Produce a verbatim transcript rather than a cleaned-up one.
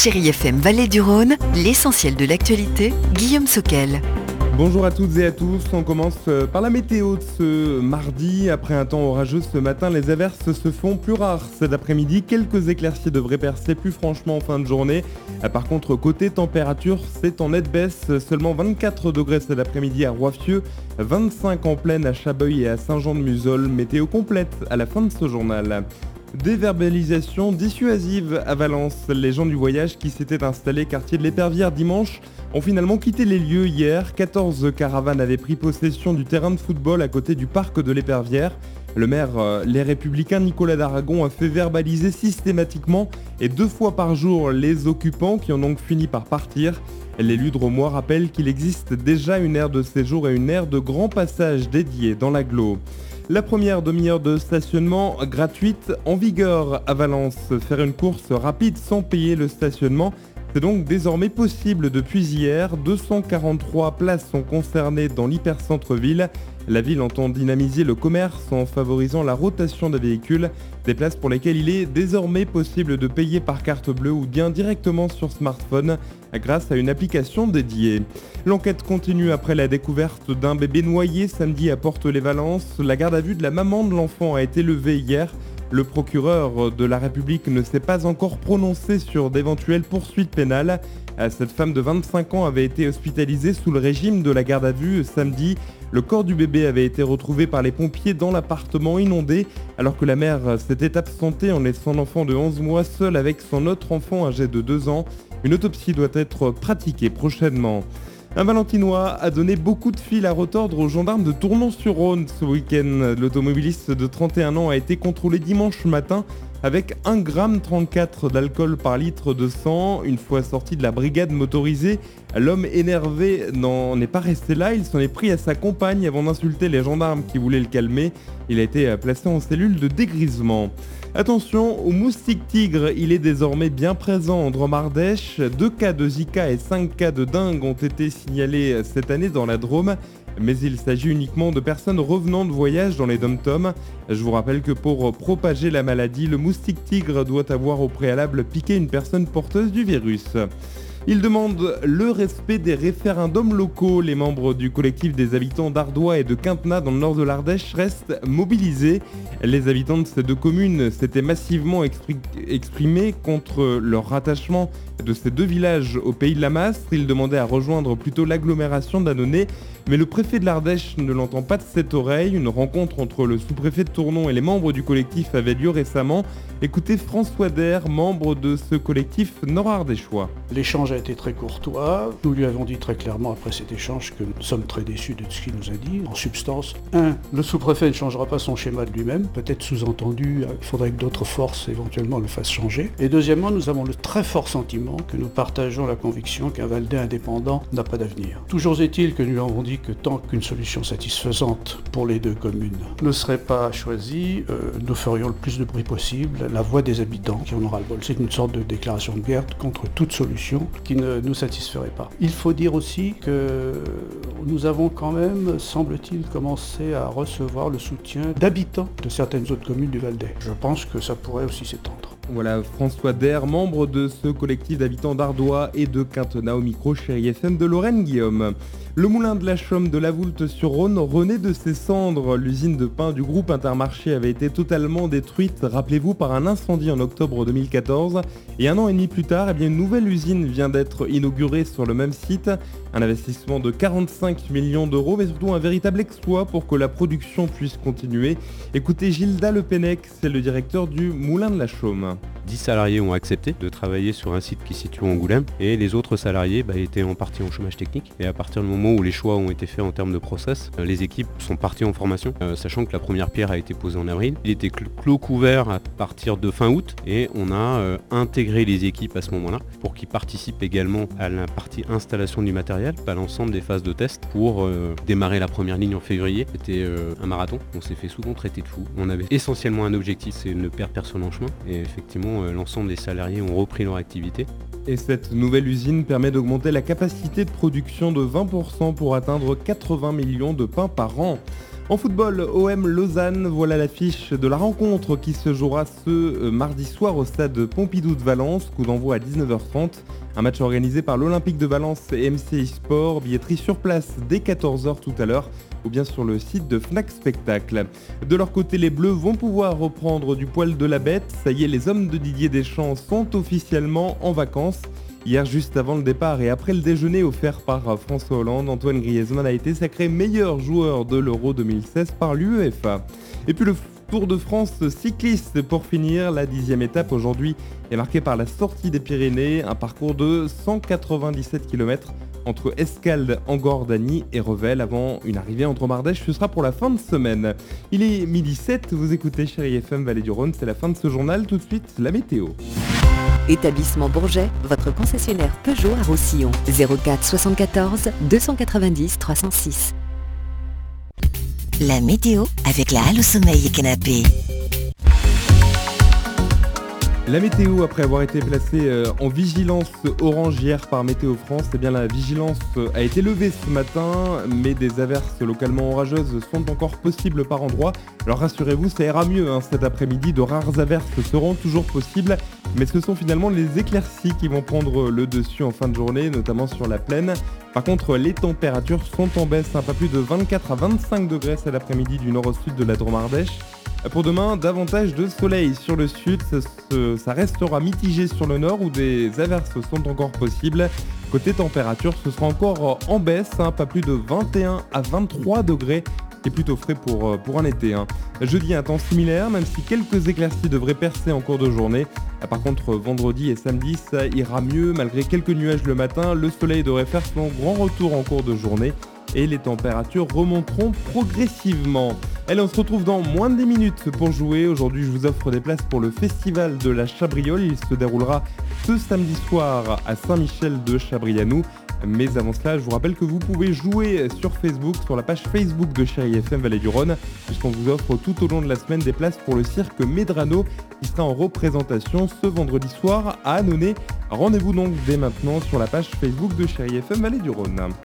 Chérie F M Vallée du Rhône, l'essentiel de l'actualité, Guillaume Soquel. Bonjour à toutes et à tous, on commence par la météo de ce mardi. Après un temps orageux ce matin, les averses se font plus rares cet après-midi. Quelques éclaircies devraient percer plus franchement en fin de journée. Par contre, côté température, c'est en nette baisse. Seulement vingt-quatre degrés cet après-midi à Roiffieux, vingt-cinq en Plaine à Chabeuil et à Saint-Jean-de-Muzols. Météo complète à la fin de ce journal. Déverbalisation dissuasive à Valence. Les gens du voyage qui s'étaient installés quartier de l'Épervière dimanche ont finalement quitté les lieux hier. quatorze caravanes avaient pris possession du terrain de football à côté du parc de l'Épervière. Le maire, euh, les Républicains Nicolas d'Aragon, a fait verbaliser systématiquement et deux fois par jour les occupants qui ont donc fini par partir. L'élu drômois rappelle qu'il existe déjà une aire de séjour et une aire de grand passage dédiée dans l'agglo. La première demi-heure de stationnement gratuite en vigueur à Valence. Faire une course rapide sans payer le stationnement, c'est donc désormais possible depuis hier. deux cent quarante-trois places sont concernées dans l'hypercentre-ville. La ville entend dynamiser le commerce en favorisant la rotation des véhicules, des places pour lesquelles il est désormais possible de payer par carte bleue ou bien directement sur smartphone grâce à une application dédiée. L'enquête continue après la découverte d'un bébé noyé samedi à Porte-les-Valences. La garde à vue de la maman de l'enfant a été levée hier. Le procureur de la République ne s'est pas encore prononcé sur d'éventuelles poursuites pénales. Cette femme de vingt-cinq ans avait été hospitalisée sous le régime de la garde à vue samedi. Le corps du bébé avait été retrouvé par les pompiers dans l'appartement inondé, alors que la mère s'était absentée en laissant l'enfant de onze mois seul avec son autre enfant âgé de deux ans. Une autopsie doit être pratiquée prochainement. Un Valentinois a donné beaucoup de fil à retordre aux gendarmes de Tournon-sur-Rhône ce week-end. L'automobiliste de trente et un ans a été contrôlé dimanche matin avec un virgule trente-quatre grammes d'alcool par litre de sang. Une fois sorti de la brigade motorisée, l'homme énervé n'en est pas resté là. Il s'en est pris à sa compagne avant d'insulter les gendarmes qui voulaient le calmer. Il a été placé en cellule de dégrisement. Attention au moustique tigre, il est désormais bien présent en Drôme-Ardèche. Deux cas de Zika et cinq cas de dengue ont été signalés cette année dans la Drôme. Mais il s'agit uniquement de personnes revenant de voyage dans les dom-toms. Je vous rappelle que pour propager la maladie, le moustique tigre doit avoir au préalable piqué une personne porteuse du virus. Il demande le respect des référendums locaux. Les membres du collectif des habitants d'Ardois et de Quintenat dans le nord de l'Ardèche restent mobilisés. Les habitants de ces deux communes s'étaient massivement expri- exprimés contre leur rattachement de ces deux villages au pays de la Mastre. Ils demandaient à rejoindre plutôt l'agglomération d'Annonay, mais le préfet de l'Ardèche ne l'entend pas de cette oreille. Une rencontre entre le sous-préfet de Tournon et les membres du collectif avait lieu récemment. Écoutez François Der, membre de ce collectif nord-ardéchois. L'échange a été très courtois. Nous lui avons dit très clairement après cet échange que nous sommes très déçus de ce qu'il nous a dit. En substance, un, le sous-préfet ne changera pas son schéma de lui-même. Peut-être sous-entendu, il faudrait que d'autres forces éventuellement le fassent changer. Et deuxièmement, nous avons le très fort sentiment que nous partageons la conviction qu'un Valais indépendant n'a pas d'avenir. Toujours est-il que nous lui avons dit que tant qu'une solution satisfaisante pour les deux communes ne serait pas choisie, euh, nous ferions le plus de bruit possible. La voix des habitants qui en aura le bol. C'est une sorte de déclaration de guerre contre toute solution qui ne nous satisferait pas. Il faut dire aussi que nous avons quand même, semble-t-il, commencé à recevoir le soutien d'habitants de certaines autres communes du Val d'Aix. Je pense que ça pourrait aussi s'étendre. Voilà, François Der, membre de ce collectif d'habitants d'Ardois et de Quintenat au micro Chérie F M de Lorraine Guillaume. Le moulin de la Chaume de la Voulte-sur-Rhône renaît de ses cendres. L'usine de pain du groupe Intermarché avait été totalement détruite, rappelez-vous, par un incendie en octobre deux mille quatorze. Et un an et demi plus tard, eh bien, une nouvelle usine vient d'être inaugurée sur le même site. Un investissement de quarante-cinq millions d'euros, mais surtout un véritable exploit pour que la production puisse continuer. Écoutez Gilda Le Pennec, c'est le directeur du moulin de la Chaume. dix salariés ont accepté de travailler sur un site qui se situe en Angoulême et les autres salariés bah, étaient en partie en chômage technique. Et à partir du moment où les choix ont été faits en termes de process, euh, les équipes sont parties en formation, euh, sachant que la première pierre a été posée en avril. Il était cl- clos couvert à partir de fin août et on a euh, intégré les équipes à ce moment-là pour qu'ils participent également à la partie installation du matériel, à l'ensemble des phases de test pour euh, démarrer la première ligne en février. C'était euh, un marathon, on s'est fait souvent traiter de fou. On avait essentiellement un objectif, c'est ne perdre personne en chemin et effectivement euh, l'ensemble des salariés ont repris leur activité. Et cette nouvelle usine permet d'augmenter la capacité de production de vingt pour cent pour atteindre quatre-vingts millions de pains par an. En football, O M Lausanne, voilà l'affiche de la rencontre qui se jouera ce mardi soir au stade Pompidou de Valence, coup d'envoi à dix-neuf heures trente. Un match organisé par l'Olympique de Valence et M C I Sport, billetterie sur place dès quatorze heures tout à l'heure, ou bien sur le site de Fnac Spectacle. De leur côté, les Bleus vont pouvoir reprendre du poil de la bête. Ça y est, les hommes de Didier Deschamps sont officiellement en vacances. Hier, juste avant le départ et après le déjeuner offert par François Hollande, Antoine Griezmann a été sacré meilleur joueur de l'Euro deux mille seize par l'UEFA. Et puis le Tour de France cycliste pour finir, la dixième étape aujourd'hui est marquée par la sortie des Pyrénées, un parcours de cent quatre-vingt-dix-sept kilomètres entre Escaldes en Gordanie et Revel avant une arrivée entre Mardèche. Ce sera pour la fin de semaine. Il est midi sept, vous écoutez Chérie F M Vallée du Rhône, c'est la fin de ce journal. Tout de suite, la météo. Établissement Bourget, votre concessionnaire Peugeot à Roussillon. zéro quatre soixante-quatorze deux cent quatre-vingt-dix trois cent six. La météo avec la Halle au Sommeil et Canapé. La météo, après avoir été placée en vigilance orange hier par Météo France, eh bien la vigilance a été levée ce matin, mais des averses localement orageuses sont encore possibles par endroits. Alors rassurez-vous, ça ira mieux hein, cet après-midi, de rares averses seront toujours possibles, mais ce sont finalement les éclaircies qui vont prendre le dessus en fin de journée, notamment sur la plaine. Par contre, les températures sont en baisse, hein, pas plus de vingt-quatre à vingt-cinq degrés cet après-midi du nord au sud de la Drôme-Ardèche. Pour demain, davantage de soleil sur le sud, ça, ça restera mitigé sur le nord où des averses sont encore possibles. Côté température, ce sera encore en baisse, hein, pas plus de vingt et un à vingt-trois degrés, qui est plutôt frais pour, pour un été. Hein. Jeudi, un temps similaire, même si quelques éclaircies devraient percer en cours de journée. Par contre, vendredi et samedi, ça ira mieux, malgré quelques nuages le matin, le soleil devrait faire son grand retour en cours de journée. Et les températures remonteront progressivement. Allez, on se retrouve dans moins de dix minutes pour jouer. Aujourd'hui, je vous offre des places pour le festival de la Chabriole. Il se déroulera ce samedi soir à Saint-Michel de Chabrianou. Mais avant cela, je vous rappelle que vous pouvez jouer sur Facebook, sur la page Facebook de Chérie F M Vallée du Rhône, puisqu'on vous offre tout au long de la semaine des places pour le cirque Medrano, qui sera en représentation ce vendredi soir à Annonay. Rendez-vous donc dès maintenant sur la page Facebook de Chérie F M Vallée du Rhône.